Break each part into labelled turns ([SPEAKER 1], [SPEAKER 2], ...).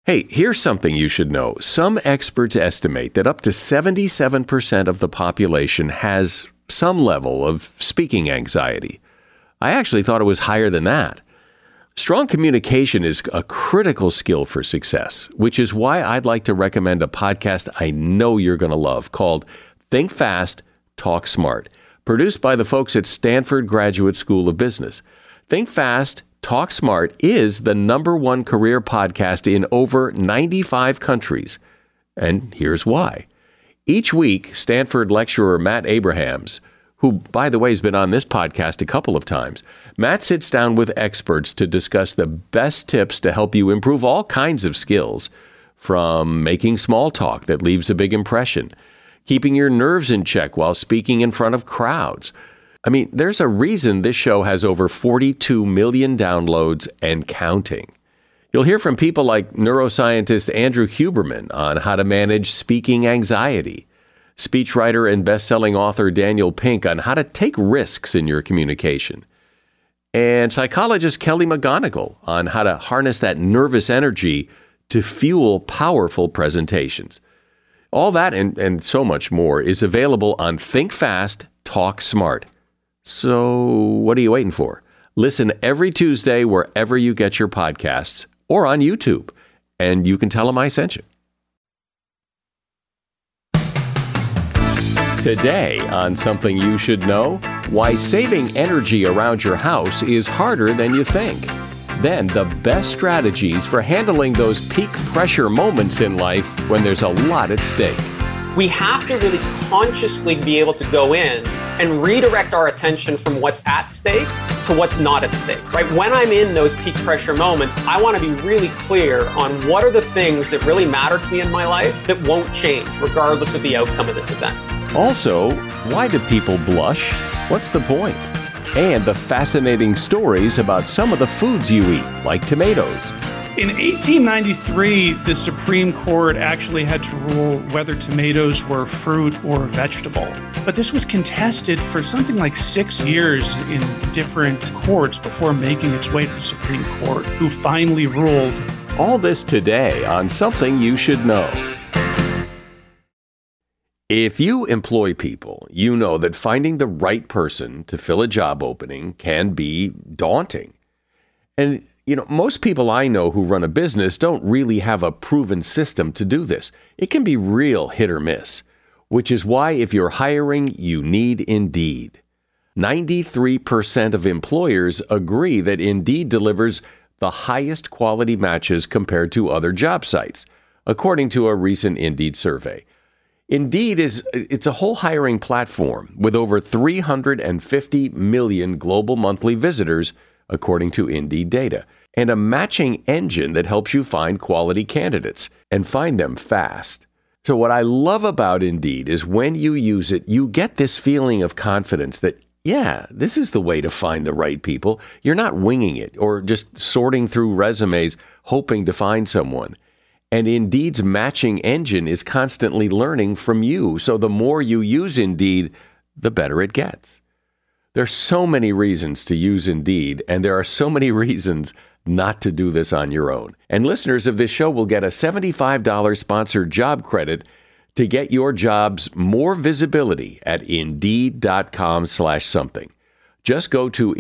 [SPEAKER 1] Hey, here's something you should know. Some experts estimate that up to 77% of the population has some level of speaking anxiety. I actually thought it was higher than that. Strong communication is a critical skill for success, which is why I'd like to recommend a podcast I know you're going to love called Think Fast, Talk Smart, produced by the folks at Stanford Graduate School of Business. Think Fast, Talk Smart is the #1 career podcast in over 95 countries. And here's why. Each week, Stanford lecturer Matt Abrahams, who, by the way, has been on this podcast a couple of times, Matt sits down with experts to discuss the best tips to help you improve all kinds of skills, from making small talk that leaves a big impression, keeping your nerves in check while speaking in front of crowds. I mean, there's a reason this show has over 42 million downloads and counting. You'll hear from people like neuroscientist Andrew Huberman on how to manage speaking anxiety, speechwriter and best-selling author Daniel Pink on how to take risks in your communication, and psychologist Kelly McGonigal on how to harness that nervous energy to fuel powerful presentations. All that and so much more is available on Think Fast, Talk Smart. So what are you waiting for? Listen every Tuesday wherever you get your podcasts or on YouTube, and you can tell them I sent you. Today on Something You Should Know, why saving energy around your house is harder than you think. Then the best strategies for handling those peak pressure moments in life when there's a lot at stake.
[SPEAKER 2] We have to really consciously be able to go in and redirect our attention from what's at stake to what's not at stake, right? When I'm in those peak pressure moments, I want to be really clear on what are the things that really matter to me in my life that won't change regardless of the outcome of this event.
[SPEAKER 1] Also, why do people blush? What's the point? And the fascinating stories about some of the foods you eat, like tomatoes.
[SPEAKER 3] In 1893, the Supreme Court actually had to rule whether tomatoes were fruit or vegetable. But this was contested for something like 6 years in different courts before making its way to the Supreme Court, who finally ruled.
[SPEAKER 1] All this today on Something You Should Know. If you employ people, you know that finding the right person to fill a job opening can be daunting. And most people I know who run a business don't really have a proven system to do this. It can be real hit or miss, which is why if you're hiring, you need Indeed. 93% of employers agree that Indeed delivers the highest quality matches compared to other job sites, according to a recent Indeed survey. Indeed it's a whole hiring platform with over 350 million global monthly visitors, according to Indeed data, and a matching engine that helps you find quality candidates and find them fast. So what I love about Indeed is when you use it, you get this feeling of confidence that, yeah, this is the way to find the right people. You're not winging it or just sorting through resumes, hoping to find someone. And Indeed's matching engine is constantly learning from you. So the more you use Indeed, the better it gets. There's so many reasons to use Indeed, and there are so many reasons not to do this on your own. And listeners of this show will get a $75 sponsored job credit to get your jobs more visibility at Indeed.com/something. Just go to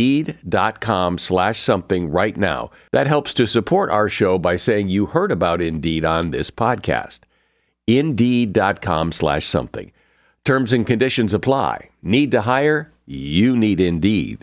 [SPEAKER 1] Indeed.com/something right now. That helps to support our show by saying you heard about Indeed on this podcast. Indeed.com/something. Terms and conditions apply. Need to hire? You need Indeed.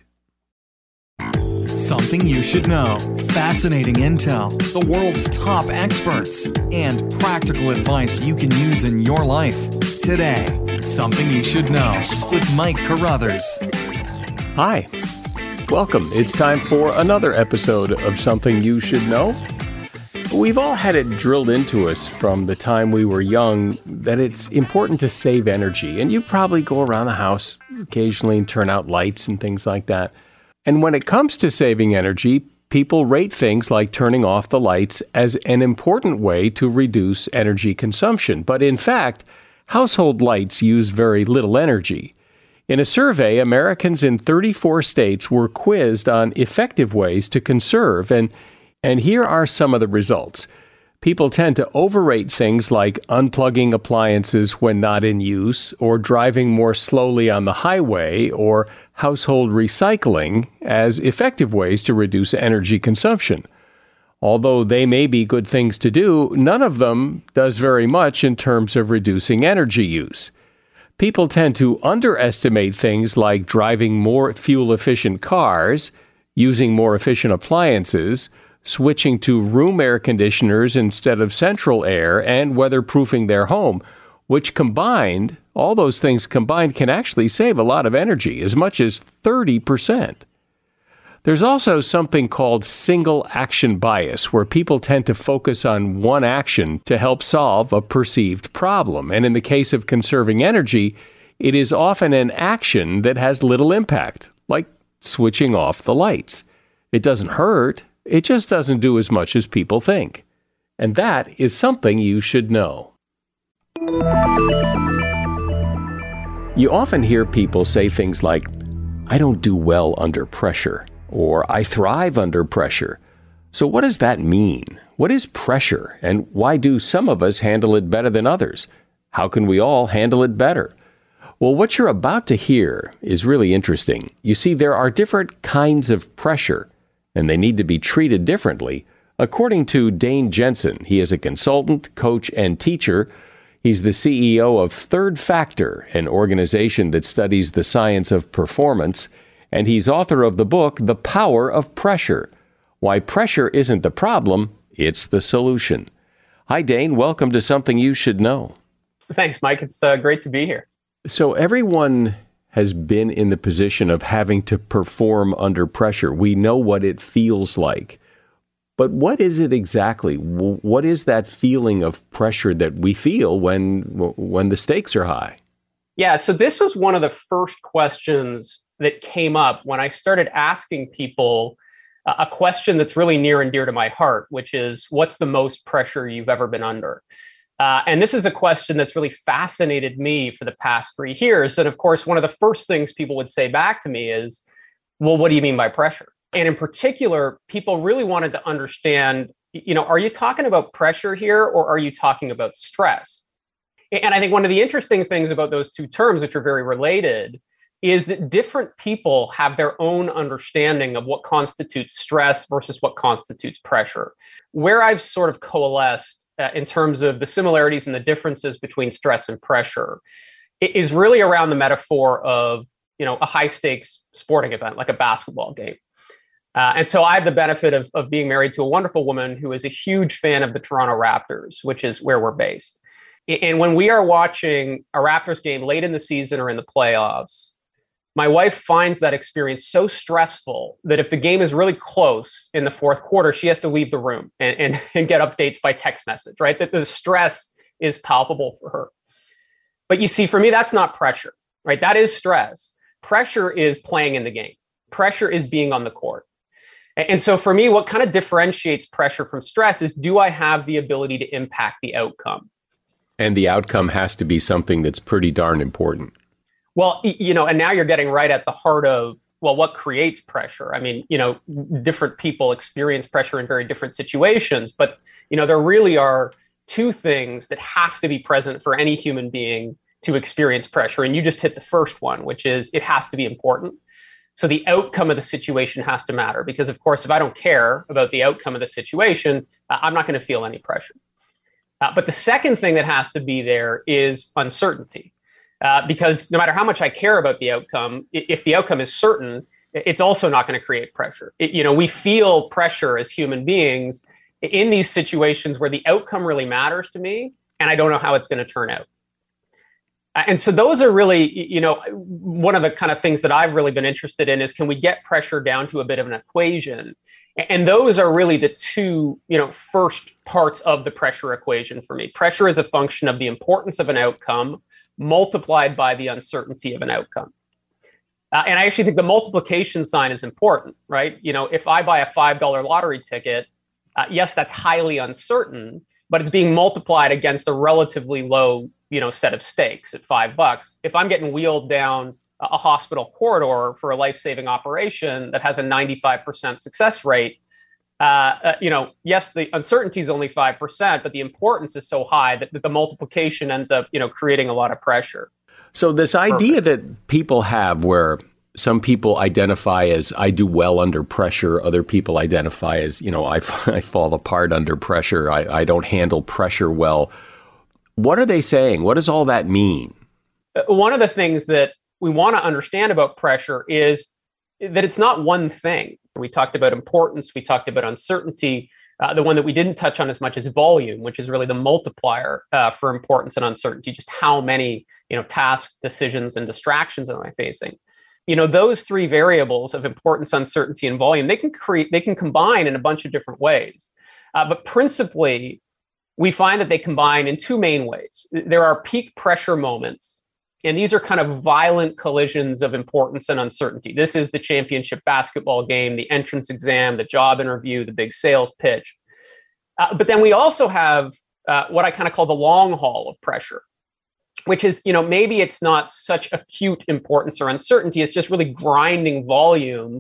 [SPEAKER 4] Something you should know. Fascinating intel, the world's top experts, and practical advice you can use in your life. Today, Something You Should Know with Mike Carruthers.
[SPEAKER 1] Hi. Welcome. It's time for another episode of Something You Should Know. We've all had it drilled into us from the time we were young that it's important to save energy. And you probably go around the house occasionally and turn out lights and things like that. And when it comes to saving energy, people rate things like turning off the lights as an important way to reduce energy consumption. But in fact, household lights use very little energy. In a survey, Americans in 34 states were quizzed on effective ways to conserve, and here are some of the results. People tend to overrate things like unplugging appliances when not in use, or driving more slowly on the highway, or household recycling as effective ways to reduce energy consumption. Although they may be good things to do, none of them does very much in terms of reducing energy use. People tend to underestimate things like driving more fuel-efficient cars, using more efficient appliances, switching to room air conditioners instead of central air, and weatherproofing their home, which combined, all those things combined, can actually save a lot of energy, as much as 30%. There's also something called single action bias, where people tend to focus on one action to help solve a perceived problem. And in the case of conserving energy, it is often an action that has little impact, like switching off the lights. It doesn't hurt, it just doesn't do as much as people think. And that is something you should know. You often hear people say things like, "I don't do well under pressure," or "I thrive under pressure." So what does that mean? What is pressure, and why do some of us handle it better than others? How can we all handle it better? Well, what you're about to hear is really interesting. You see, there are different kinds of pressure, and they need to be treated differently. According to Dane Jensen, he is a consultant, coach, and teacher. He's the CEO of Third Factor, an organization that studies the science of performance, and he's author of the book, The Power of Pressure: Why Pressure Isn't the Problem, It's the Solution. Hi, Dane. Welcome to Something You Should Know.
[SPEAKER 2] Thanks, Mike. It's great to be here.
[SPEAKER 1] So everyone has been in the position of having to perform under pressure. We know what it feels like. But what is it exactly? What is that feeling of pressure that we feel when the stakes are high?
[SPEAKER 2] Yeah, so this was one of the first questions that came up when I started asking people a question that's really near and dear to my heart, which is, what's the most pressure you've ever been under? And this is a question that's really fascinated me for the past 3 years. And of course, one of the first things people would say back to me is, well, what do you mean by pressure? And in particular, people really wanted to understand, are you talking about pressure here, or are you talking about stress? And I think one of the interesting things about those two terms, which are very related, is that different people have their own understanding of what constitutes stress versus what constitutes pressure. Where I've sort of coalesced in terms of the similarities and the differences between stress and pressure is really around the metaphor of, a high stakes sporting event, like a basketball game. And so I have the benefit of being married to a wonderful woman who is a huge fan of the Toronto Raptors, which is where we're based. And when we are watching a Raptors game late in the season or in the playoffs, my wife finds that experience so stressful that if the game is really close in the fourth quarter, she has to leave the room and get updates by text message, right? That the stress is palpable for her. But you see, for me, that's not pressure, right? That is stress. Pressure is playing in the game. Pressure is being on the court. And so for me, what kind of differentiates pressure from stress is, do I have the ability to impact the outcome?
[SPEAKER 1] And the outcome has to be something that's pretty darn important.
[SPEAKER 2] Well, and now you're getting right at the heart of, well, what creates pressure? I mean, different people experience pressure in very different situations, but, there really are two things that have to be present for any human being to experience pressure. And you just hit the first one, which is it has to be important. So the outcome of the situation has to matter, because, of course, if I don't care about the outcome of the situation, I'm not going to feel any pressure. But the second thing that has to be there is uncertainty, because no matter how much I care about the outcome, if the outcome is certain, it's also not going to create pressure. We feel pressure as human beings in these situations where the outcome really matters to me, and I don't know how it's going to turn out. And so those are really, one of the kind of things that I've really been interested in is, can we get pressure down to a bit of an equation? And those are really the two, first parts of the pressure equation for me. Pressure is a function of the importance of an outcome multiplied by the uncertainty of an outcome. And I actually think the multiplication sign is important, right? If I buy a $5 lottery ticket, yes, that's highly uncertain, but it's being multiplied against a relatively low set of stakes at $5. If I'm getting wheeled down a hospital corridor for a life-saving operation that has a 95% success rate, Yes, the uncertainty is only 5%, but the importance is so high that the multiplication ends up, creating a lot of pressure.
[SPEAKER 1] So this idea that people have where some people identify as I do well under pressure, other people identify as, I fall apart under pressure, I don't handle pressure well. What are they saying? What does all that mean?
[SPEAKER 2] One of the things that we want to understand about pressure is that it's not one thing. We talked about importance, we talked about uncertainty. The one that we didn't touch on as much is volume, which is really the multiplier for importance and uncertainty. Just how many, tasks, decisions, and distractions am I facing? Those three variables of importance, uncertainty, and volume, they can combine in a bunch of different ways. But principally, we find that they combine in two main ways. There are peak pressure moments, and these are kind of violent collisions of importance and uncertainty. This is the championship basketball game, the entrance exam, the job interview, the big sales pitch. But then we also have what I kind of call the long haul of pressure, which is, maybe it's not such acute importance or uncertainty. It's just really grinding volume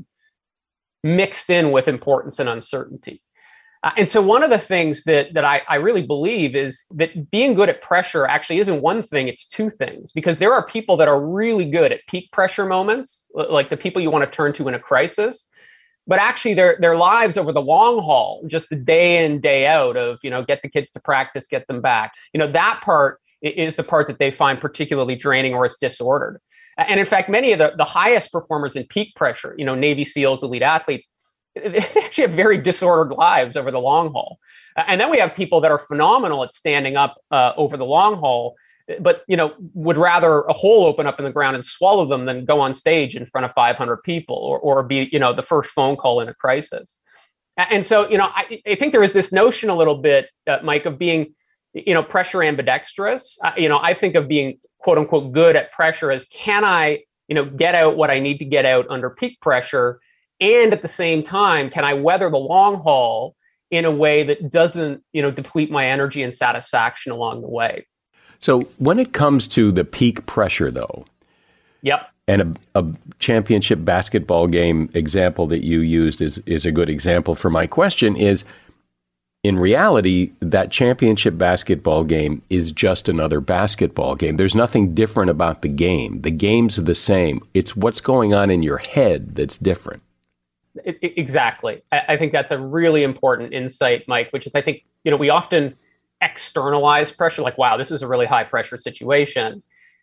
[SPEAKER 2] mixed in with importance and uncertainty. And so one of the things that I really believe is that being good at pressure actually isn't one thing, it's two things. Because there are people that are really good at peak pressure moments, like the people you want to turn to in a crisis. But actually their lives over the long haul, just the day in, day out of, get the kids to practice, get them back. That part is the part that they find particularly draining or is disordered. And in fact, many of the highest performers in peak pressure, Navy SEALs, elite athletes, they actually have very disordered lives over the long haul. And then we have people that are phenomenal at standing up over the long haul, but, would rather a hole open up in the ground and swallow them than go on stage in front of 500 people or be, the first phone call in a crisis. And so, I think there is this notion a little bit, Mike, of being, pressure ambidextrous. I think of being, quote unquote, good at pressure as can I, get out what I need to get out under peak pressure. And at the same time, can I weather the long haul in a way that doesn't, deplete my energy and satisfaction along the way?
[SPEAKER 1] So when it comes to the peak pressure, though,
[SPEAKER 2] yep,
[SPEAKER 1] and a championship basketball game example that you used is a good example for my question is, in reality, that championship basketball game is just another basketball game. There's nothing different about the game. The game's the same. It's what's going on in your head that's different.
[SPEAKER 2] Exactly. I think that's a really important insight, Mike, which is I think, we often externalize pressure like, wow, this is a really high pressure situation.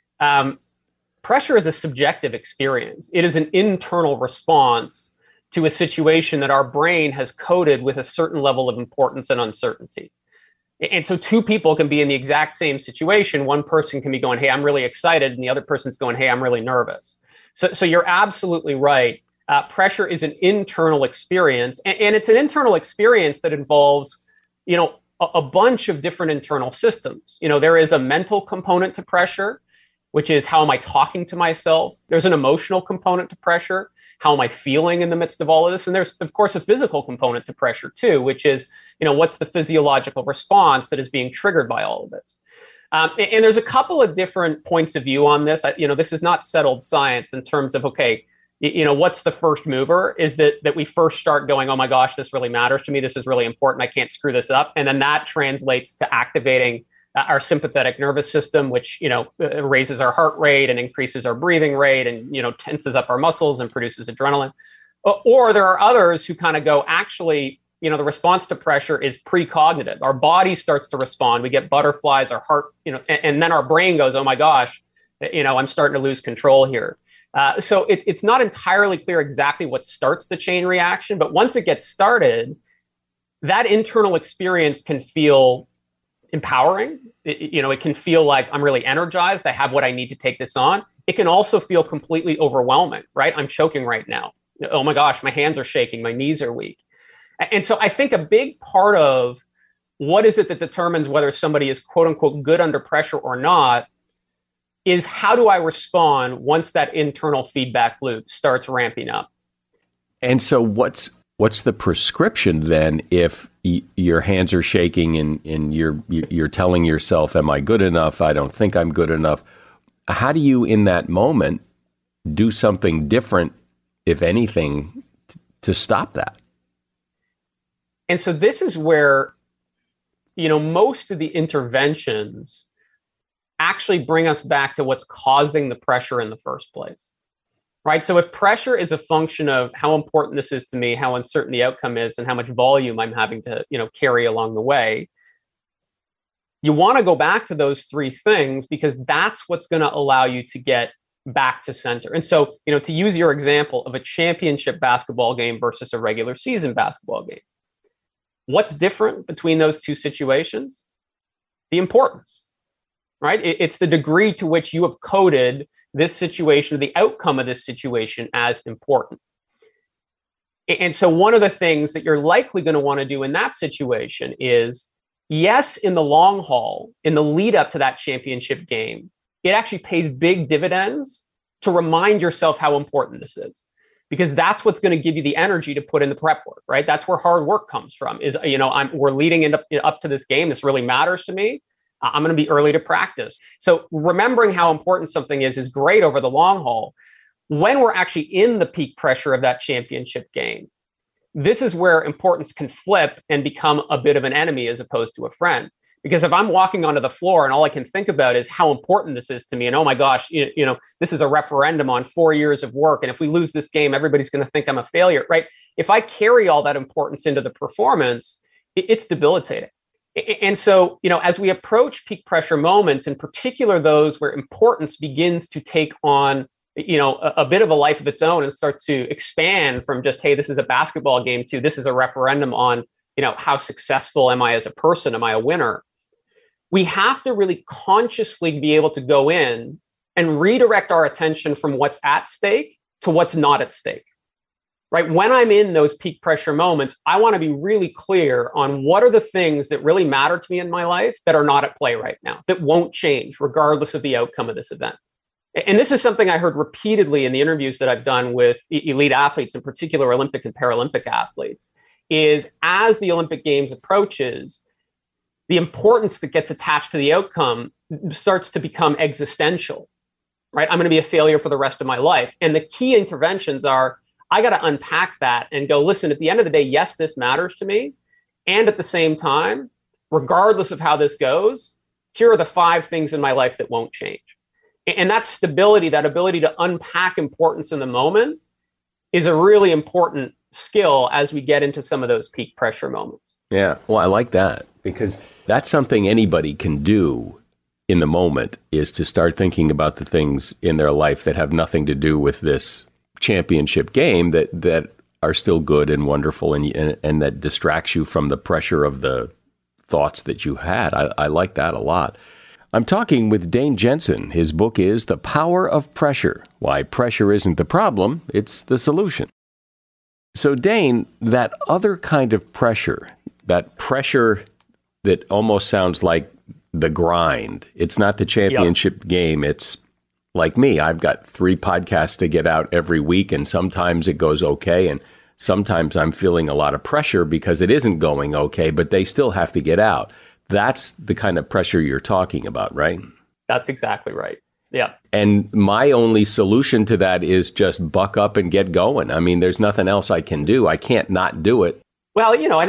[SPEAKER 2] Pressure is a subjective experience. It is an internal response to a situation that our brain has coded with a certain level of importance and uncertainty. And so two people can be in the exact same situation. One person can be going, hey, I'm really excited. And the other person's going, hey, I'm really nervous. So you're absolutely right. Pressure is an internal experience, and it's an internal experience that involves, a bunch of different internal systems. There is a mental component to pressure, which is how am I talking to myself? There's an emotional component to pressure. How am I feeling in the midst of all of this? And there's, of course, a physical component to pressure too, which is, what's the physiological response that is being triggered by all of this? And there's a couple of different points of view on this. This is not settled science in terms of, okay, what's the first mover is that we first start going, oh my gosh, this really matters to me. This is really important. I can't screw this up. And then that translates to activating our sympathetic nervous system, which, raises our heart rate and increases our breathing rate and, tenses up our muscles and produces adrenaline. Or there are others who kind of go, actually, the response to pressure is precognitive. Our body starts to respond. We get butterflies, our heart, and then our brain goes, oh my gosh, I'm starting to lose control here. So it's not entirely clear exactly what starts the chain reaction, but once it gets started, that internal experience can feel empowering. It can feel like I'm really energized. I have what I need to take this on. It can also feel completely overwhelming, right? I'm choking right now. Oh my gosh, my hands are shaking. My knees are weak. And so I think a big part of what is it that determines whether somebody is quote unquote good under pressure or not is how do I respond once that internal feedback loop starts ramping up?
[SPEAKER 1] And so what's the prescription then if your hands are shaking and you're telling yourself, am I good enough? I don't think I'm good enough. How do you in that moment do something different, if anything, to stop that?
[SPEAKER 2] And so this is where, most of the interventions actually bring us back to what's causing the pressure in the first place, right? So if pressure is a function of how important this is to me, how uncertain the outcome is, and how much volume I'm having to, carry along the way, you want to go back to those three things because that's what's going to allow you to get back to center. And so, to use your example of a championship basketball game versus a regular season basketball game, what's different between those two situations? The importance, right? It's the degree to which you have coded this situation, the outcome of this situation as important. And so one of the things that you're likely going to want to do in that situation is, yes, in the long haul, in the lead up to that championship game, it actually pays big dividends to remind yourself how important this is, because that's what's going to give you the energy to put in the prep work, right? That's where hard work comes from is, we're leading up to this game. This really matters to me. I'm going to be early to practice. So remembering how important something is great over the long haul. When we're actually in the peak pressure of that championship game, this is where importance can flip and become a bit of an enemy as opposed to a friend. Because if I'm walking onto the floor and all I can think about is how important this is to me, and oh my gosh, this is a referendum on 4 years of work, and if we lose this game, everybody's going to think I'm a failure, right? If I carry all that importance into the performance, it's debilitating. And so, as we approach peak pressure moments, in particular those where importance begins to take on, a bit of a life of its own and start to expand from just, hey, this is a basketball game to this is a referendum on, how successful am I as a person? Am I a winner? We have to really consciously be able to go in and redirect our attention from what's at stake to what's not at stake. Right? When I'm in those peak pressure moments, I want to be really clear on what are the things that really matter to me in my life that are not at play right now, that won't change regardless of the outcome of this event. And this is something I heard repeatedly in the interviews that I've done with elite athletes, in particular Olympic and Paralympic athletes, is as the Olympic Games approaches, the importance that gets attached to the outcome starts to become existential, right? I'm going to be a failure for the rest of my life. And the key interventions are, I got to unpack that and go, listen, at the end of the day, yes, this matters to me. And at the same time, regardless of how this goes, here are the 5 things in my life that won't change. And that stability, that ability to unpack importance in the moment is a really important skill as we get into some of those peak pressure moments.
[SPEAKER 1] Yeah, well, I like that because that's something anybody can do in the moment, is to start thinking about the things in their life that have nothing to do with this championship game that are still good and wonderful and that distracts you from the pressure of the thoughts that you had. I like that a lot. I'm talking with Dane Jensen. His book is The Power of Pressure: Why Pressure Isn't the Problem, It's the Solution. So Dane, that other kind of pressure, that pressure that almost sounds like the grind, it's not the championship game, it's like me, I've got 3 podcasts to get out every week, and sometimes it goes okay, and sometimes I'm feeling a lot of pressure because it isn't going okay, but they still have to get out. That's the kind of pressure you're talking about, right?
[SPEAKER 2] That's exactly right. Yeah. And
[SPEAKER 1] my only solution to that is just buck up and get going. I mean, there's nothing else I can do. I can't not do it.
[SPEAKER 2] Well,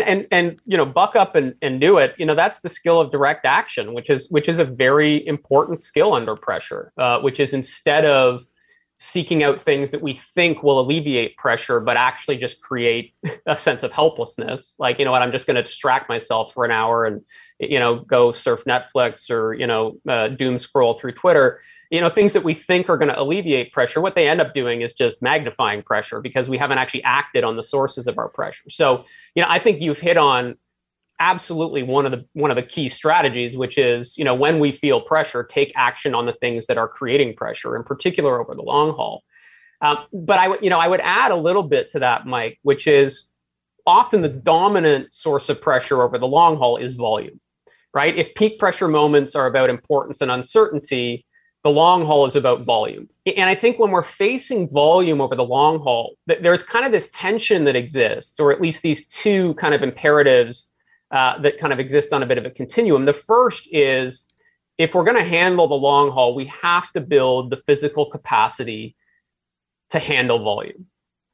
[SPEAKER 2] and buck up and do it. That's the skill of direct action, which is a very important skill under pressure, which is instead of seeking out things that we think will alleviate pressure, but actually just create a sense of helplessness. Like, I'm just going to distract myself for an hour and, go surf Netflix or, doom scroll through Twitter. Things that we think are going to alleviate pressure, what they end up doing is just magnifying pressure because we haven't actually acted on the sources of our pressure. So, I think you've hit on absolutely one of the key strategies, which is, when we feel pressure, take action on the things that are creating pressure, in particular over the long haul. But I would add a little bit to that, Mike, which is often the dominant source of pressure over the long haul is volume, right? If peak pressure moments are about importance and uncertainty, the long haul is about volume. And I think when we're facing volume over the long haul, there's kind of this tension that exists, or at least these two kind of imperatives that kind of exist on a bit of a continuum. The first is, if we're going to handle the long haul, we have to build the physical capacity to handle volume.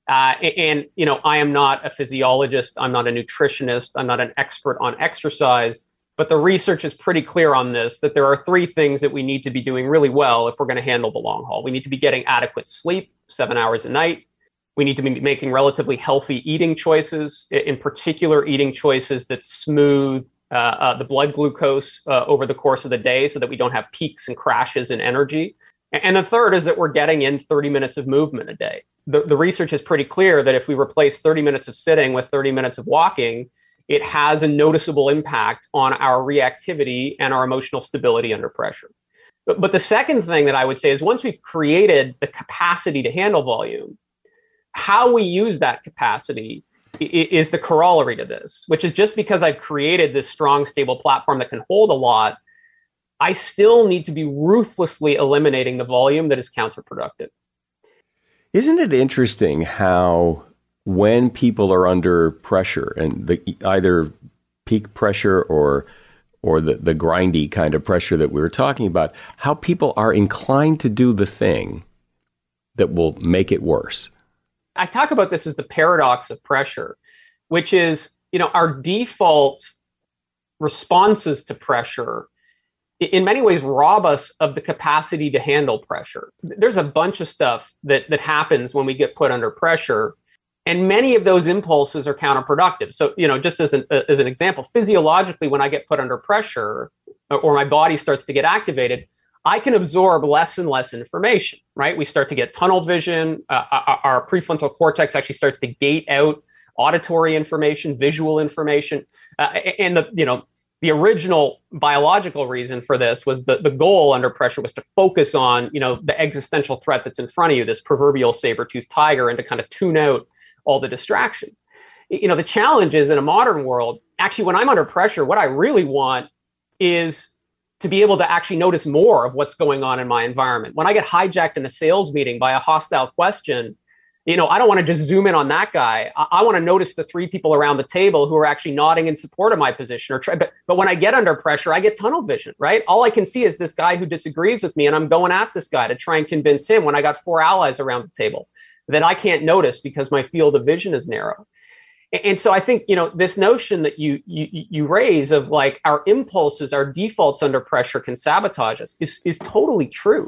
[SPEAKER 2] And, I am not a physiologist. I'm not a nutritionist. I'm not an expert on exercise. But the research is pretty clear on this, that there are three things that we need to be doing really well if we're going to handle the long haul. We need to be getting adequate sleep, 7 hours a night. We need to be making relatively healthy eating choices, in particular eating choices that smooth the blood glucose over the course of the day so that we don't have peaks and crashes in energy. And the third is that we're getting in 30 minutes of movement a day. The research is pretty clear that if we replace 30 minutes of sitting with 30 minutes of walking, it has a noticeable impact on our reactivity and our emotional stability under pressure. But the second thing that I would say is once we've created the capacity to handle volume, how we use that capacity is the corollary to this, which is just because I've created this strong, stable platform that can hold a lot, I still need to be ruthlessly eliminating the volume that is counterproductive.
[SPEAKER 1] Isn't it interesting how when people are under pressure and either peak pressure or the grindy kind of pressure that we were talking about, how people are inclined to do the thing that will make it worse?
[SPEAKER 2] I talk about this as the paradox of pressure, which is, our default responses to pressure in many ways rob us of the capacity to handle pressure. There's a bunch of stuff that happens when we get put under pressure, and many of those impulses are counterproductive. So, just as an example, physiologically, when I get put under pressure or my body starts to get activated, I can absorb less and less information, right? We start to get tunnel vision. Our prefrontal cortex actually starts to gate out auditory information, visual information. And the original biological reason for this was the goal under pressure was to focus on, the existential threat that's in front of you, this proverbial saber-toothed tiger, and to kind of tune out all the distractions. The challenge is in a modern world, actually, when I'm under pressure, what I really want is to be able to actually notice more of what's going on in my environment. When I get hijacked in a sales meeting by a hostile question, I don't want to just zoom in on that guy. I want to notice the three people around the table who are actually nodding in support of my position. But when I get under pressure, I get tunnel vision, right? All I can see is this guy who disagrees with me, and I'm going at this guy to try and convince him when I got four allies around the table that I can't notice because my field of vision is narrow. And so I think, this notion that you raise of like our impulses, our defaults under pressure can sabotage us is totally true.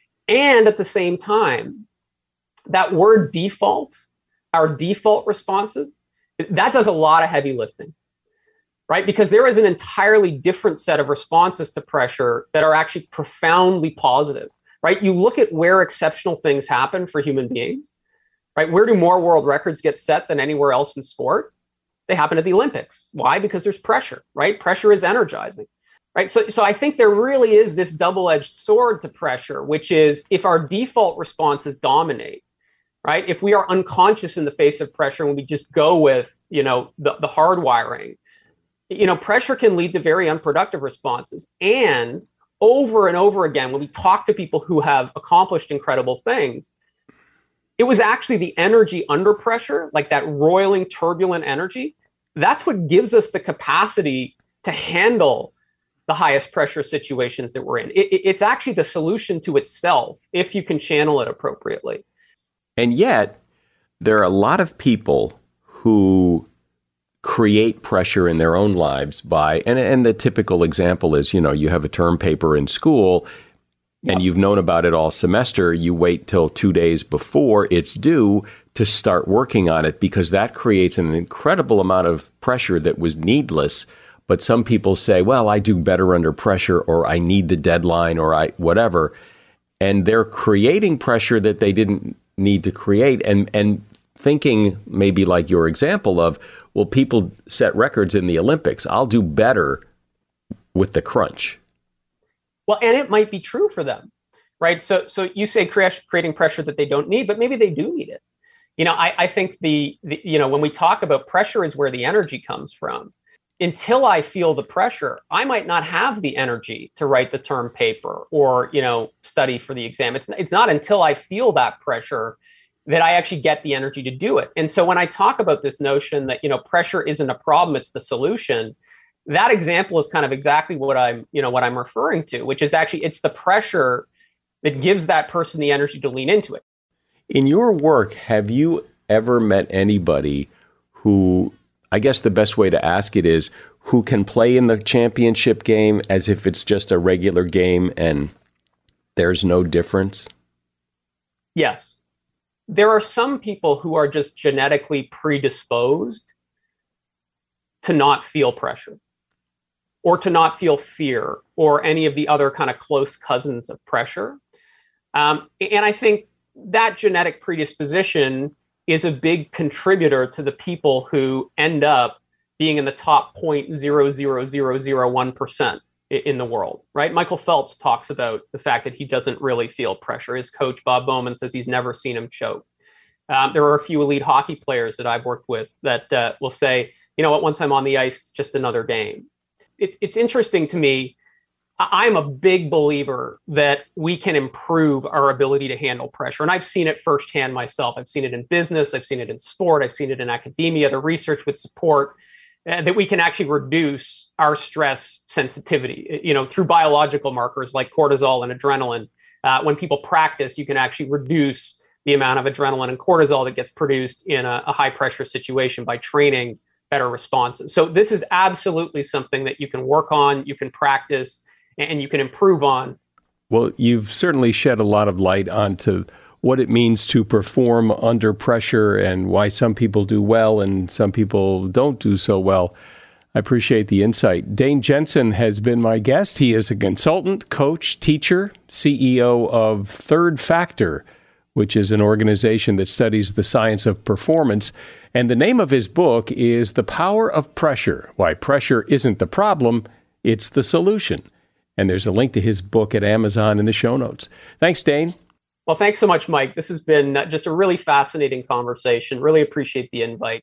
[SPEAKER 2] And at the same time, that word default, our default responses, that does a lot of heavy lifting, right? Because there is an entirely different set of responses to pressure that are actually profoundly positive, right? You look at where exceptional things happen for human beings, right? Where do more world records get set than anywhere else in sport? They happen at the Olympics. Why? Because there's pressure, right? Pressure is energizing, right? So I think there really is this double-edged sword to pressure, which is if our default responses dominate, right? If we are unconscious in the face of pressure and we just go with, the hardwiring, pressure can lead to very unproductive responses. And over and over again, when we talk to people who have accomplished incredible things, it was actually the energy under pressure, like that roiling, turbulent energy. That's what gives us the capacity to handle the highest pressure situations that we're in. It's actually the solution to itself if you can channel it appropriately.
[SPEAKER 1] And yet, there are a lot of people who create pressure in their own lives by, and the typical example is, you have a term paper in school, and you've known about it all semester. You wait till 2 days before it's due to start working on it because that creates an incredible amount of pressure that was needless. But some people say, well, I do better under pressure, or I need the deadline, or whatever. And they're creating pressure that they didn't need to create, and thinking maybe like your example of, well, people set records in the Olympics. I'll do better with the crunch.
[SPEAKER 2] Well, and it might be true for them, right? So you say creating pressure that they don't need, but maybe they do need it. I think when we talk about pressure is where the energy comes from. Until I feel the pressure, I might not have the energy to write the term paper or, study for the exam. It's not until I feel that pressure that I actually get the energy to do it. And so when I talk about this notion that, pressure isn't a problem, it's the solution, that example is kind of exactly what I'm referring to, which is actually it's the pressure that gives that person the energy to lean into it.
[SPEAKER 1] In your work, have you ever met anybody who, I guess the best way to ask it is, who can play in the championship game as if it's just a regular game and there's no difference?
[SPEAKER 2] Yes. There are some people who are just genetically predisposed to not feel pressure or to not feel fear or any of the other kind of close cousins of pressure. And I think that genetic predisposition is a big contributor to the people who end up being in the top 0.00001% in the world, right? Michael Phelps talks about the fact that he doesn't really feel pressure. His coach, Bob Bowman, says he's never seen him choke. There are a few elite hockey players that I've worked with that will say, you know what, once I'm on the ice, it's just another game. It's interesting to me. I'm a big believer that we can improve our ability to handle pressure. And I've seen it firsthand myself. I've seen it in business. I've seen it in sport. I've seen it in academia. The research would support that we can actually reduce our stress sensitivity, through biological markers like cortisol and adrenaline. When people practice, you can actually reduce the amount of adrenaline and cortisol that gets produced in a high pressure situation by training better responses. So this is absolutely something that you can work on, you can practice, and you can improve on.
[SPEAKER 1] Well, you've certainly shed a lot of light onto what it means to perform under pressure and why some people do well and some people don't do so well. I appreciate the insight. Dane Jensen has been my guest. He is a consultant, coach, teacher, CEO of Third Factor, which is an organization that studies the science of performance. And the name of his book is The Power of Pressure: Why Pressure Isn't the Problem, It's the Solution. And there's a link to his book at Amazon in the show notes. Thanks, Dane.
[SPEAKER 2] Well, thanks so much, Mike. This has been just a really fascinating conversation. Really appreciate the invite.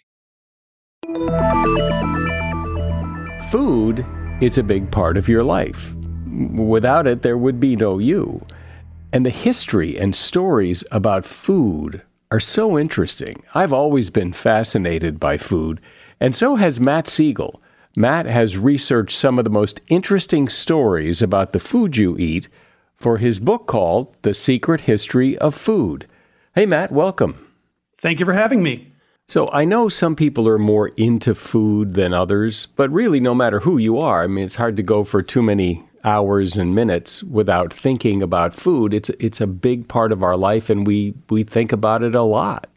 [SPEAKER 1] Food is a big part of your life. Without it, there would be no you. And the history and stories about food are so interesting. I've always been fascinated by food, and so has Matt Siegel. Matt has researched some of the most interesting stories about the food you eat for his book called The Secret History of Food. Hey, Matt, welcome.
[SPEAKER 3] Thank you for having me.
[SPEAKER 1] So I know some people are more into food than others, but really no matter who you are, I mean, it's hard to go for too many hours and minutes without thinking about food. It's a big part of our life, and we think about it a lot.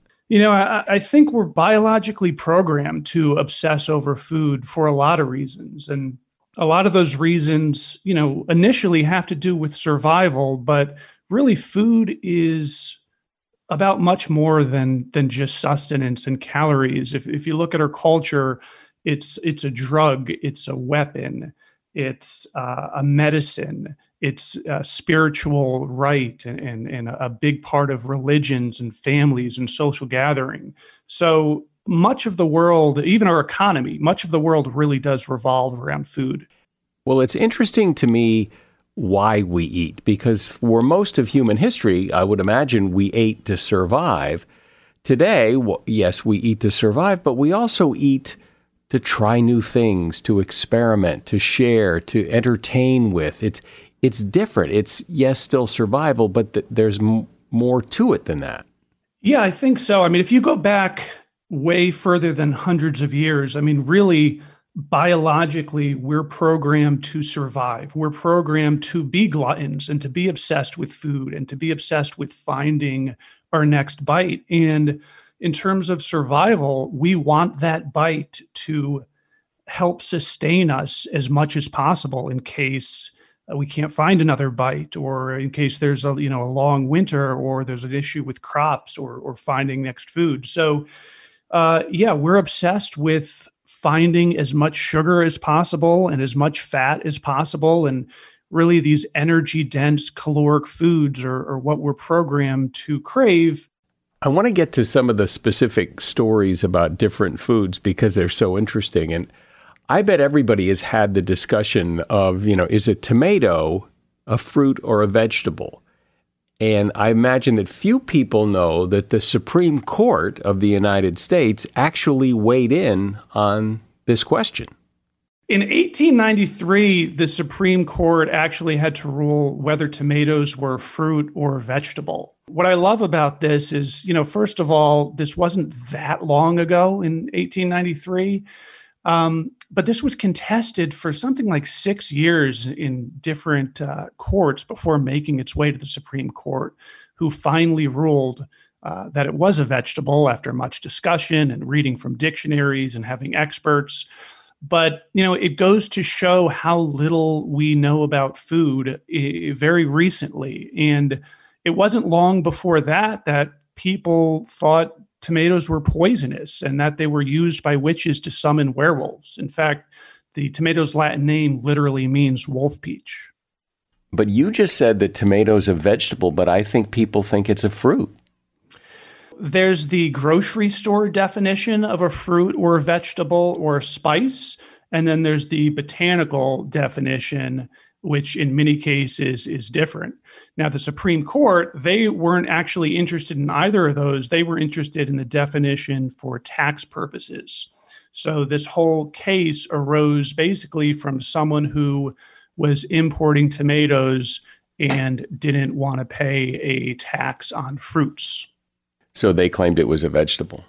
[SPEAKER 3] I think we're biologically programmed to obsess over food for a lot of reasons. And a lot of those reasons, initially have to do with survival, but really food is about much more than just sustenance and calories. If you look at our culture, it's a drug, it's a weapon, it's a medicine, it's a spiritual rite, and a big part of religions and families and social gathering. So much of the world, even our economy, much of the world really does revolve around food.
[SPEAKER 1] Well, it's interesting to me why we eat, because for most of human history, I would imagine we ate to survive. Today, yes, we eat to survive, but we also eat to try new things, to experiment, to share, to entertain with. It's different. It's, yes, still survival, but there's more to it than that.
[SPEAKER 3] Yeah, I think so. I mean, if you go back way further than hundreds of years, I mean, really, biologically, we're programmed to survive. We're programmed to be gluttons and to be obsessed with food and to be obsessed with finding our next bite. And in terms of survival, we want that bite to help sustain us as much as possible in case we can't find another bite, or in case there's a long winter, or there's an issue with crops, or finding next food. So we're obsessed with finding as much sugar as possible and as much fat as possible. And really these energy dense caloric foods are what we're programmed to crave.
[SPEAKER 1] I want to get to some of the specific stories about different foods because they're so interesting. And I bet everybody has had the discussion of, is a tomato a fruit or a vegetable? And I imagine that few people know that the Supreme Court of the United States actually weighed in on this question.
[SPEAKER 3] In 1893, the Supreme Court actually had to rule whether tomatoes were fruit or vegetable. What I love about this is, first of all, this wasn't that long ago in 1893, but this was contested for something like 6 years in different courts before making its way to the Supreme Court, who finally ruled that it was a vegetable after much discussion and reading from dictionaries and having experts. But, it goes to show how little we know about food very recently. And it wasn't long before that people thought tomatoes were poisonous and that they were used by witches to summon werewolves. In fact, the tomato's Latin name literally means wolf peach.
[SPEAKER 1] But you just said that tomato's a vegetable, but I think people think it's a fruit.
[SPEAKER 3] There's the grocery store definition of a fruit or a vegetable or a spice. And then there's the botanical definition, which in many cases is different. Now, the Supreme Court, they weren't actually interested in either of those. They were interested in the definition for tax purposes. So this whole case arose basically from someone who was importing tomatoes and didn't want to pay a tax on fruits.
[SPEAKER 1] So they claimed it was a vegetable.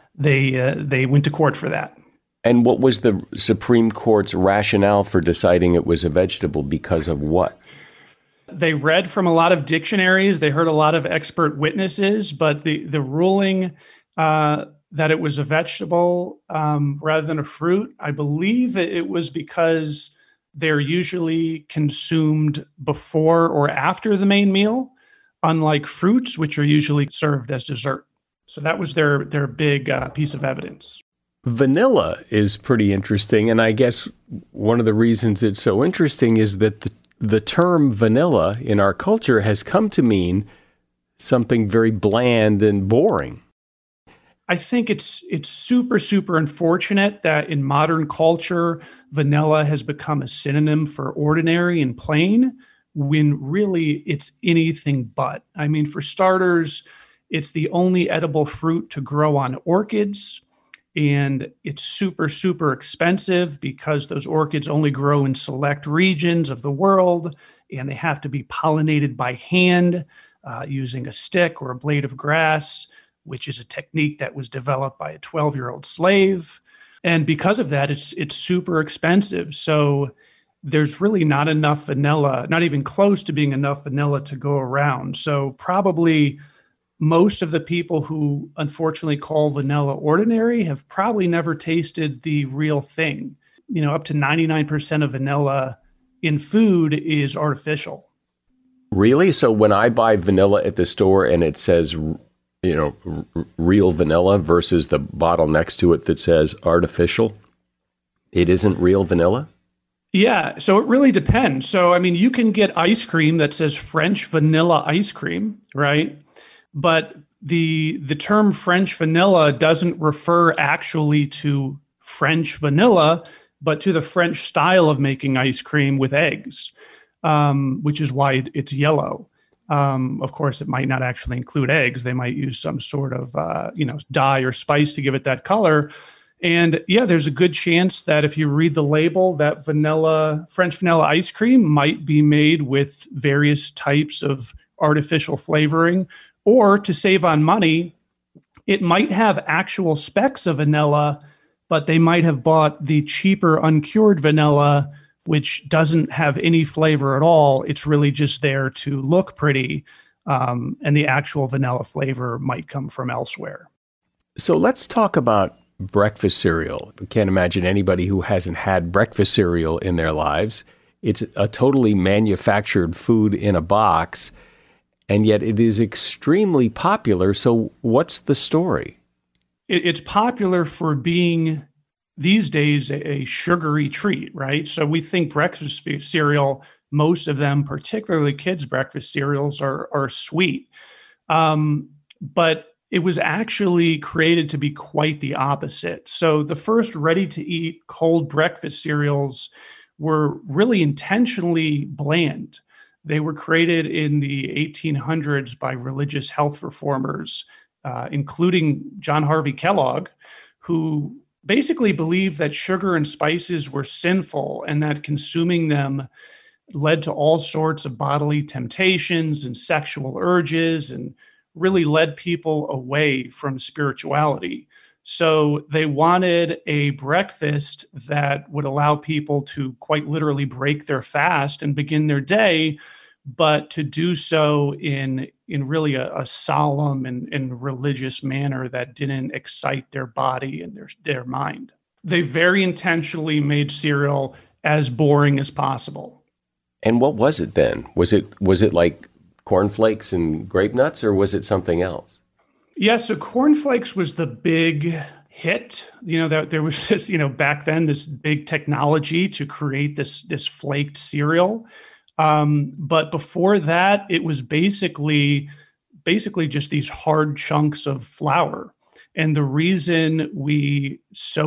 [SPEAKER 3] They went to court for that.
[SPEAKER 1] And what was the Supreme Court's rationale for deciding it was a vegetable? Because of what?
[SPEAKER 3] They read from a lot of dictionaries. They heard a lot of expert witnesses, but the ruling that it was a vegetable rather than a fruit, I believe it was because they're usually consumed before or after the main meal, unlike fruits, which are usually served as dessert. So that was their big piece of evidence.
[SPEAKER 1] Vanilla is pretty interesting, and I guess one of the reasons it's so interesting is that the term vanilla in our culture has come to mean something very bland and boring.
[SPEAKER 3] I think it's super, super unfortunate that in modern culture, vanilla has become a synonym for ordinary and plain, when really it's anything but. I mean, for starters, it's the only edible fruit to grow on orchids, and it's super, super expensive because those orchids only grow in select regions of the world, and they have to be pollinated by hand using a stick or a blade of grass, which is a technique that was developed by a 12-year-old slave. And because of that, it's super expensive. So there's really not enough vanilla, not even close to being enough vanilla to go around. So probably most of the people who unfortunately call vanilla ordinary have probably never tasted the real thing. Up to 99% of vanilla in food is artificial.
[SPEAKER 1] Really? So when I buy vanilla at the store and it says, real vanilla versus the bottle next to it that says artificial, it isn't real vanilla?
[SPEAKER 3] Yeah, so it really depends. So, you can get ice cream that says French vanilla ice cream, right? But the term French vanilla doesn't refer actually to French vanilla, but to the French style of making ice cream with eggs, which is why it's yellow. Of course, it might not actually include eggs. They might use some sort of, dye or spice to give it that color. And yeah, there's a good chance that if you read the label, that French vanilla ice cream might be made with various types of artificial flavoring. Or to save on money, it might have actual specks of vanilla, but they might have bought the cheaper uncured vanilla, which doesn't have any flavor at all. It's really just there to look pretty. And the actual vanilla flavor might come from elsewhere.
[SPEAKER 1] So let's talk about breakfast cereal. I can't imagine anybody who hasn't had breakfast cereal in their lives. It's a totally manufactured food in a box, and yet it is extremely popular. So what's the story?
[SPEAKER 3] It's popular for being, these days, a sugary treat, right? So we think breakfast cereal, most of them, particularly kids' breakfast cereals, are sweet. But it was actually created to be quite the opposite. So the first ready-to-eat cold breakfast cereals were really intentionally bland. They were created in the 1800s by religious health reformers, including John Harvey Kellogg, who basically believed that sugar and spices were sinful and that consuming them led to all sorts of bodily temptations and sexual urges and really led people away from spirituality. So they wanted a breakfast that would allow people to quite literally break their fast and begin their day, but to do so in really a solemn and religious manner that didn't excite their body and their mind. They very intentionally made cereal as boring as possible.
[SPEAKER 1] And what was it then? Was it like cornflakes and grape nuts, or was it something else?
[SPEAKER 3] Yeah, so cornflakes was the big hit. That there was this, back then, this big technology to create this flaked cereal. But before that, it was basically just these hard chunks of flour. And the reason we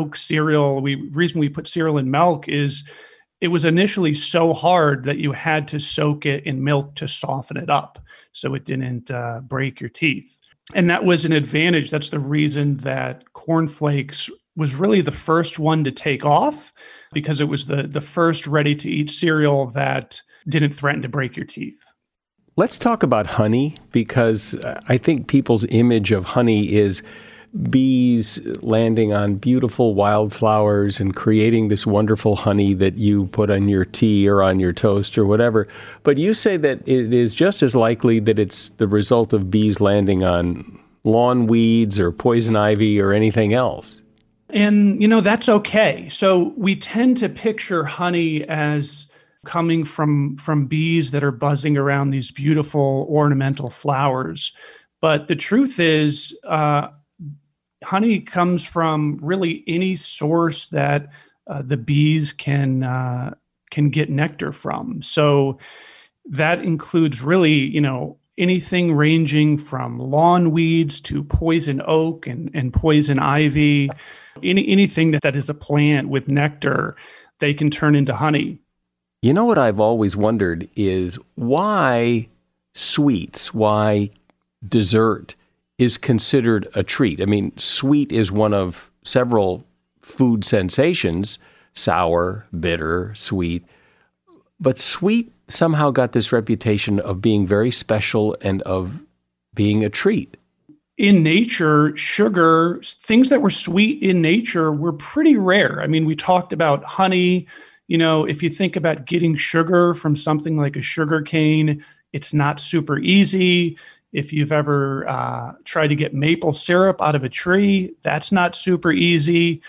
[SPEAKER 3] put cereal in milk is it was initially so hard that you had to soak it in milk to soften it up so it didn't break your teeth. And that was an advantage. That's the reason that cornflakes was really the first one to take off, because it was the first ready-to-eat cereal that didn't threaten to break your teeth.
[SPEAKER 1] Let's talk about honey, because I think people's image of honey is bees landing on beautiful wildflowers and creating this wonderful honey that you put on your tea or on your toast or whatever. But you say that it is just as likely that it's the result of bees landing on lawn weeds or poison ivy or anything else.
[SPEAKER 3] And, that's okay. So we tend to picture honey as coming from bees that are buzzing around these beautiful ornamental flowers. But the truth is, honey comes from really any source that the bees can get nectar from. So that includes really, anything ranging from lawn weeds to poison oak and poison ivy. Anything that is a plant with nectar, they can turn into honey.
[SPEAKER 1] You know what I've always wondered is why sweets, why dessert is considered a treat. I mean, sweet is one of several food sensations, sour, bitter, sweet. But sweet somehow got this reputation of being very special and of being a treat.
[SPEAKER 3] In nature, sugar, things that were sweet in nature were pretty rare. I mean, we talked about honey. If you think about getting sugar from something like a sugar cane, it's not super easy. If you've ever tried to get maple syrup out of a tree, that's not super easy.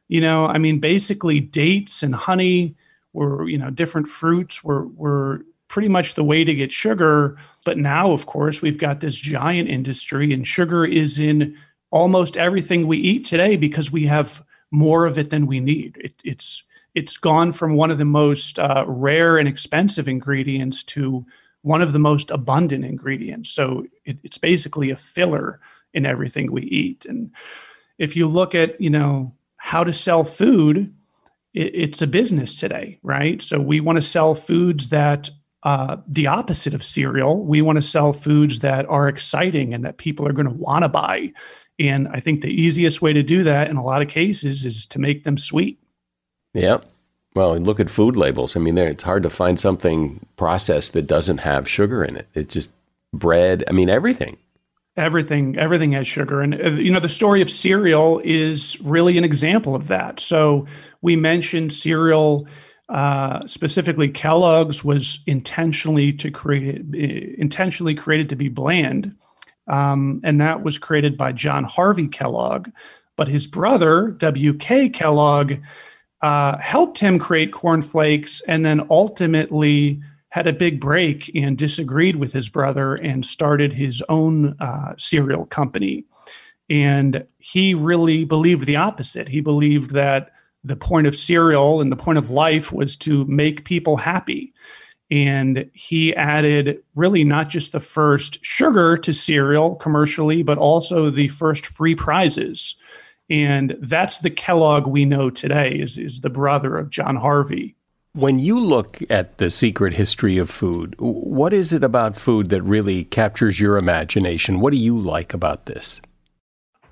[SPEAKER 3] Basically dates and honey were, different fruits were pretty much the way to get sugar. But now, of course, we've got this giant industry, and sugar is in almost everything we eat today because we have more of it than we need. It's gone from one of the most rare and expensive ingredients to one of the most abundant ingredients. So it's basically a filler in everything we eat. And if you look at, how to sell food, it's a business today, right? So we want to sell foods that the opposite of cereal. We want to sell foods that are exciting and that people are going to want to buy. And I think the easiest way to do that in a lot of cases is to make them sweet.
[SPEAKER 1] Yeah. Well, look at food labels. I mean, it's hard to find something processed that doesn't have sugar in it. It's just bread. I mean, everything.
[SPEAKER 3] Everything has sugar. And, the story of cereal is really an example of that. So we mentioned cereal, specifically Kellogg's was intentionally created to be bland. And that was created by John Harvey Kellogg. But his brother, W.K. Kellogg, helped him create cornflakes, and then ultimately had a big break and disagreed with his brother and started his own cereal company. And he really believed the opposite. He believed that the point of cereal and the point of life was to make people happy. And he added really not just the first sugar to cereal commercially, but also the first free prizes. And that's the Kellogg we know today, is the brother of John Harvey.
[SPEAKER 1] When you look at the secret history of food, what is it about food that really captures your imagination? What do you like about this?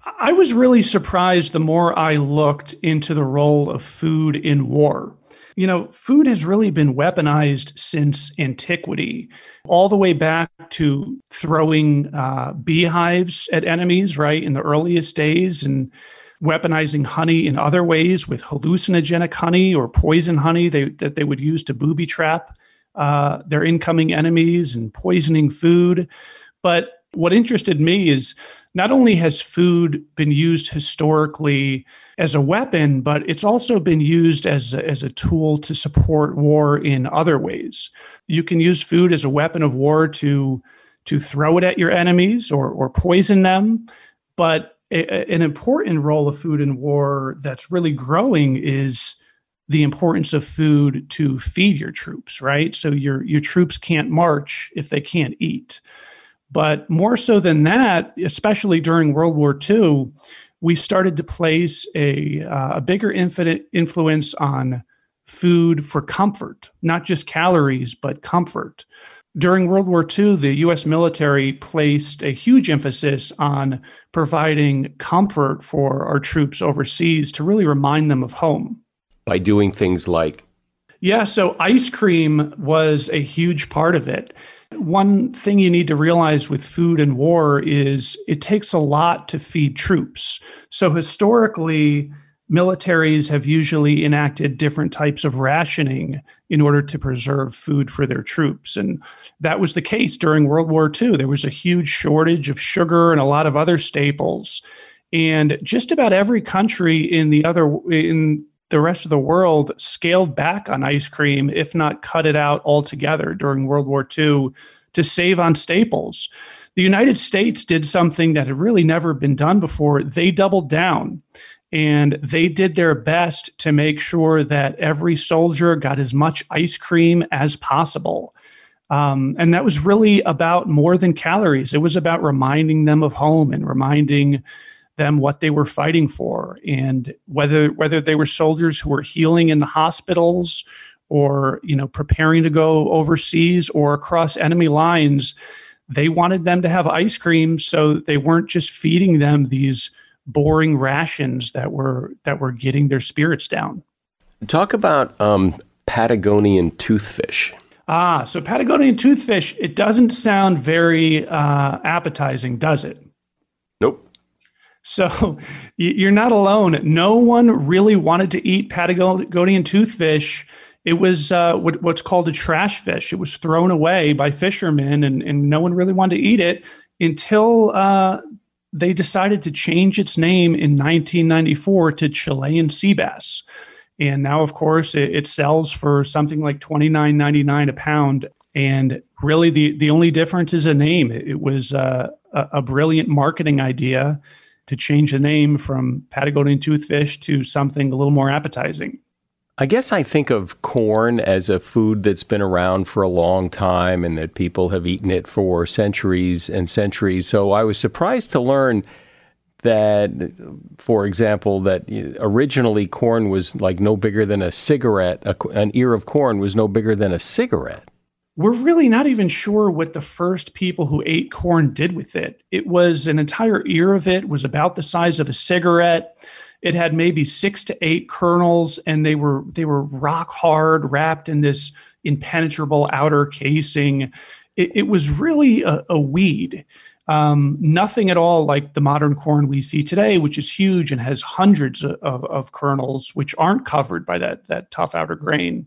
[SPEAKER 3] I was really surprised the more I looked into the role of food in war. You know, food has really been weaponized since antiquity, all the way back to throwing beehives at enemies, right, in the earliest days, and weaponizing honey in other ways with hallucinogenic honey or poison honey that they would use to booby trap their incoming enemies, and poisoning food. But what interested me is not only has food been used historically as a weapon, but it's also been used as a tool to support war in other ways. You can use food as a weapon of war to throw it at your enemies or poison them. But an important role of food in war that's really growing is the importance of food to feed your troops, right? So your troops can't march if they can't eat. But more so than that, especially during World War II, we started to place a bigger influence on food for comfort, not just calories, but comfort. During World War II, the U.S. military placed a huge emphasis on providing comfort for our troops overseas to really remind them of home.
[SPEAKER 1] By doing things like?
[SPEAKER 3] Yeah, so ice cream was a huge part of it. One thing you need to realize with food and war is it takes a lot to feed troops. So historically, militaries have usually enacted different types of rationing in order to preserve food for their troops. And that was the case during World War II. There was a huge shortage of sugar and a lot of other staples. And just about every country in the rest of the world scaled back on ice cream, if not cut it out altogether during World War II to save on staples. The United States did something that had really never been done before. They doubled down, and they did their best to make sure that every soldier got as much ice cream as possible. And that was really about more than calories. It was about reminding them of home and reminding them what they were fighting for, and whether they were soldiers who were healing in the hospitals or, preparing to go overseas or across enemy lines. They wanted them to have ice cream so they weren't just feeding them these boring rations that were getting their spirits down.
[SPEAKER 1] Talk about Patagonian toothfish.
[SPEAKER 3] So Patagonian toothfish, it doesn't sound very appetizing, does it?
[SPEAKER 1] Nope.
[SPEAKER 3] So you're not alone. No one really wanted to eat Patagonian toothfish. It was what's called a trash fish. It was thrown away by fishermen, and no one really wanted to eat it until they decided to change its name in 1994 to Chilean sea bass. And now, of course, it sells for something like $29.99 a pound. And really, the only difference is a name. It was a brilliant marketing idea to change the name from Patagonian toothfish to something a little more appetizing.
[SPEAKER 1] I guess I think of corn as a food that's been around for a long time and that people have eaten it for centuries and centuries. So I was surprised to learn that, for example, that originally corn was like no bigger than a cigarette. An ear of corn was no bigger than a cigarette.
[SPEAKER 3] We're really not even sure what the first people who ate corn did with it. It was an entire ear of it was about the size of a cigarette. It had maybe 6 to 8 kernels, and they were rock hard, wrapped in this impenetrable outer casing. It was really a weed. Nothing at all like the modern corn we see today, which is huge and has hundreds of kernels, which aren't covered by that tough outer grain.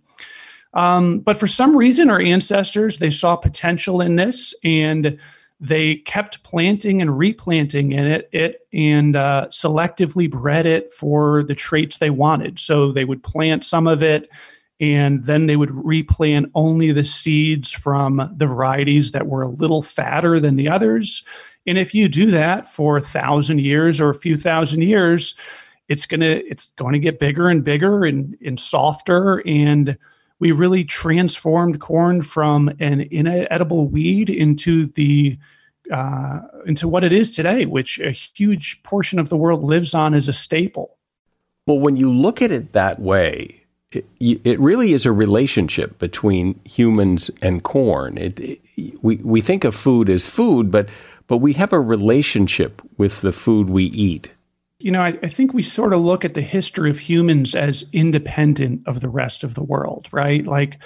[SPEAKER 3] But for some reason, our ancestors, they saw potential in this, and they kept planting and replanting in it and selectively bred it for the traits they wanted. So they would plant some of it, and then they would replant only the seeds from the varieties that were a little fatter than the others. And if you do that for 1,000 years or a few thousand years, it's going to get bigger and bigger and softer. And we really transformed corn from an inedible weed into what it is today, which a huge portion of the world lives on as a staple.
[SPEAKER 1] Well, when you look at it that way, it really is a relationship between humans and corn. We think of food as food, but but we have a relationship with the food we eat.
[SPEAKER 3] You know, I think we sort of look at the history of humans as independent of the rest of the world, right? Like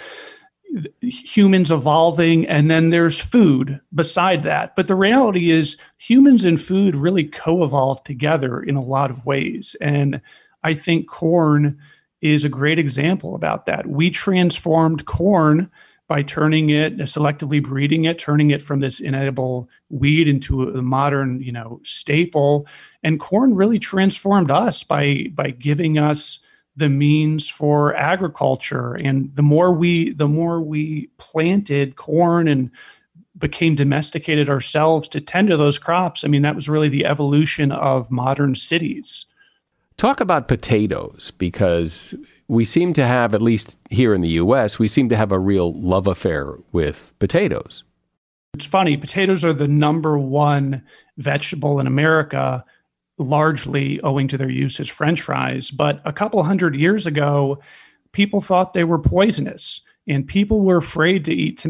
[SPEAKER 3] humans evolving, and then there's food beside that. But the reality is humans and food really co-evolved together in a lot of ways. And I think corn is a great example about that. We transformed corn by turning it, selectively breeding it, turning it from this inedible weed into a modern, staple. And corn really transformed us by giving us the means for agriculture. And the more we planted corn and became domesticated ourselves to tend to those crops, I mean, that was really the evolution of modern cities.
[SPEAKER 1] Talk about potatoes, because we seem to have, at least here in the U.S., we seem to have a real love affair with potatoes.
[SPEAKER 3] It's funny, potatoes are the number one vegetable in America, largely owing to their use as French fries. But a couple hundred years ago, people thought they were poisonous, and people were afraid to eat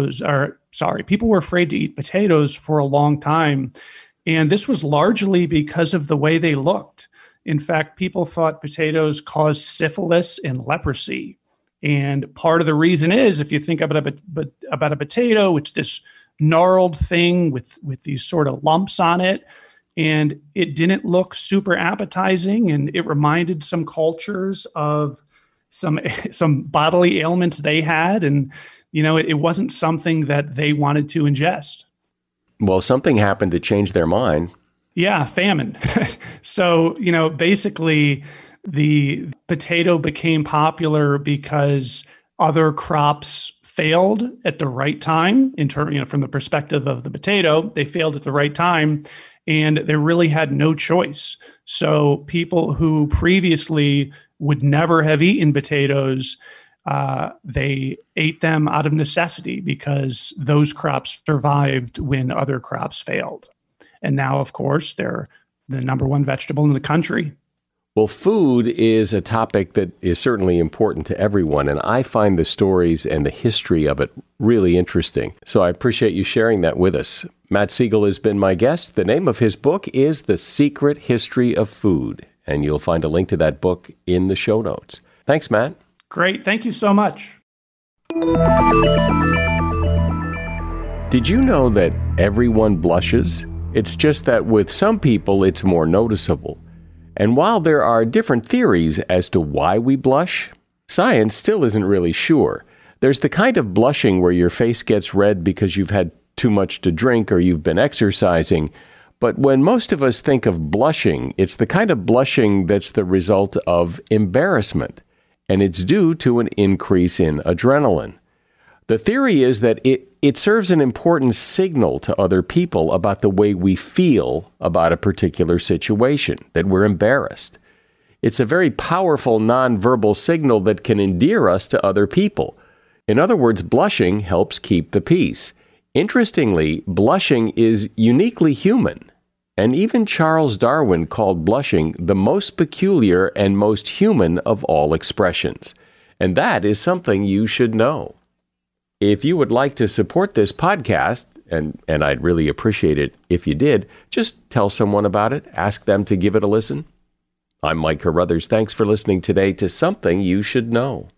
[SPEAKER 3] people were afraid to eat potatoes for a long time. And this was largely because of the way they looked. In fact, people thought potatoes caused syphilis and leprosy. And part of the reason is, if you think about a potato, it's this gnarled thing with these sort of lumps on it. And it didn't look super appetizing. And it reminded some cultures of some bodily ailments they had. And, it wasn't something that they wanted to ingest.
[SPEAKER 1] Well, something happened to change their mind.
[SPEAKER 3] Yeah, famine. So, basically the potato became popular because other crops failed at the right time from the perspective of the potato, they failed at the right time and they really had no choice. So people who previously would never have eaten potatoes, they ate them out of necessity because those crops survived when other crops failed. And now, of course, they're the number one vegetable in the country.
[SPEAKER 1] Well, food is a topic that is certainly important to everyone, and I find the stories and the history of it really interesting. So I appreciate you sharing that with us. Matt Siegel has been my guest. The name of his book is The Secret History of Food, and you'll find a link to that book in the show notes. Thanks, Matt.
[SPEAKER 3] Great. Thank you so much.
[SPEAKER 1] Did you know that everyone blushes? It's just that with some people, it's more noticeable. And while there are different theories as to why we blush, science still isn't really sure. There's the kind of blushing where your face gets red because you've had too much to drink or you've been exercising. But when most of us think of blushing, it's the kind of blushing that's the result of embarrassment, and it's due to an increase in adrenaline. The theory is that it serves an important signal to other people about the way we feel about a particular situation, that we're embarrassed. It's a very powerful nonverbal signal that can endear us to other people. In other words, blushing helps keep the peace. Interestingly, blushing is uniquely human, and even Charles Darwin called blushing the most peculiar and most human of all expressions. And that is something you should know. If you would like to support this podcast, and I'd really appreciate it if you did, just tell someone about it, ask them to give it a listen. I'm Mike Carruthers. Thanks for listening today to Something You Should Know.